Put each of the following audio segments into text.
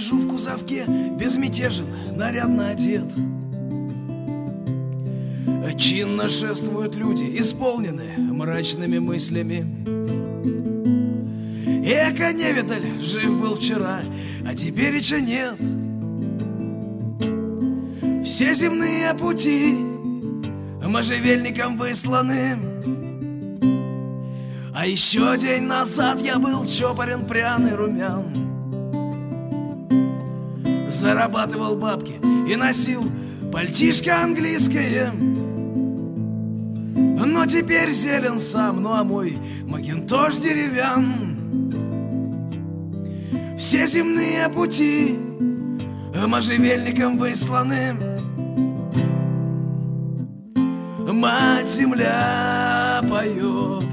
сижу в кузовке, безмятежен, нарядно одет. Чинно шествуют люди, исполнены мрачными мыслями. Эко-невидаль жив был вчера, а теперь еще нет. Все земные пути можжевельником высланы. А еще день назад я был чопорен, пряный, румян. Зарабатывал бабки и носил пальтишко английское. Но теперь зелен сам, ну а мой макинтош деревян. Все земные пути можжевельником высланы. Мать-земля поет,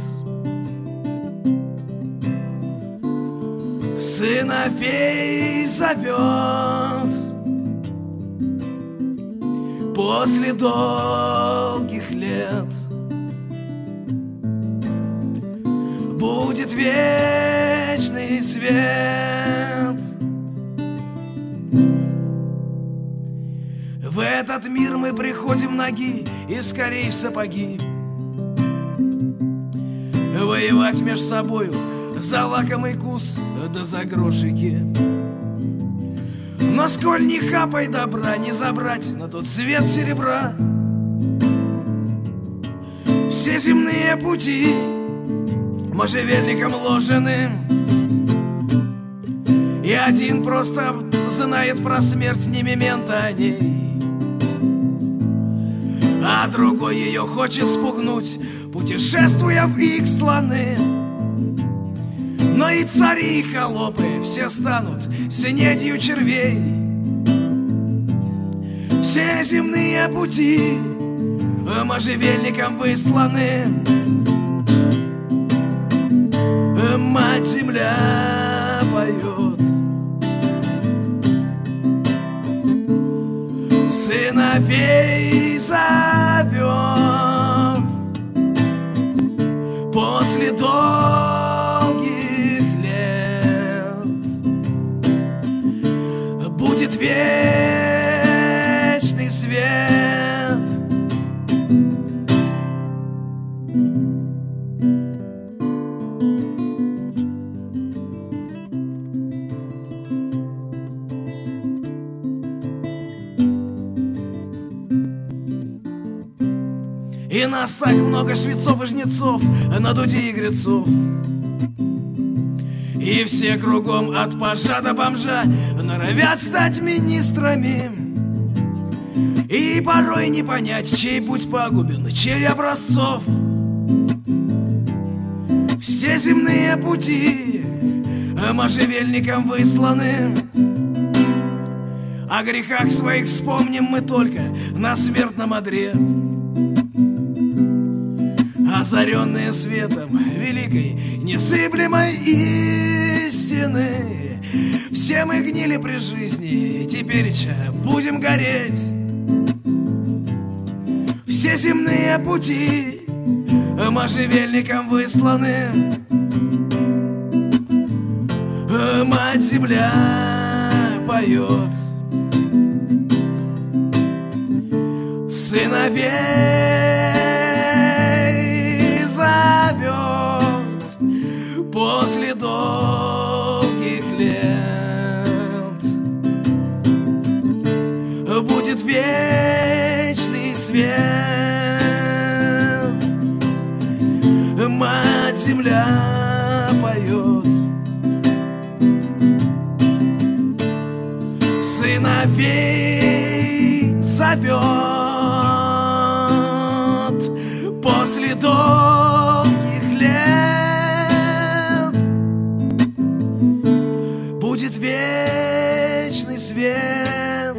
сыновей зовет. После долгих лет будет вечный свет. В этот мир мы приходим ноги и скорей в сапоги. Воевать меж собою за лакомый кус да за грошики. Но сколь ни хапай добра, не забрать на тот свет серебра. Все земные пути можжевельником ложены. И один просто знает про смерть, не мемента о ней, а другой ее хочет спугнуть, путешествуя в их страны. Но и цари, и холопы все станут синедью червей. Все земные пути можжевельником высланы. Мать-земля поет, сыновей зовет. После долгих лет будет вечный свет. И нас так много, швецов и жнецов, на дуде и грецов. И все кругом от пажа до бомжа норовят стать министрами. И порой не понять, чей путь пагубен, чей образцов. Все земные пути можжевельником высланы. О грехах своих вспомним мы только на смертном одре. Озаренные светом великой несыблемой истины, все мы гнили при жизни, тепереча будем гореть. Все земные пути можжевельником высланы. Мать-земля поет, сыновей после долгих лет будет вечный свет. Мать-земля поет, сыновей зовет. После долгих лет будет вечный свет.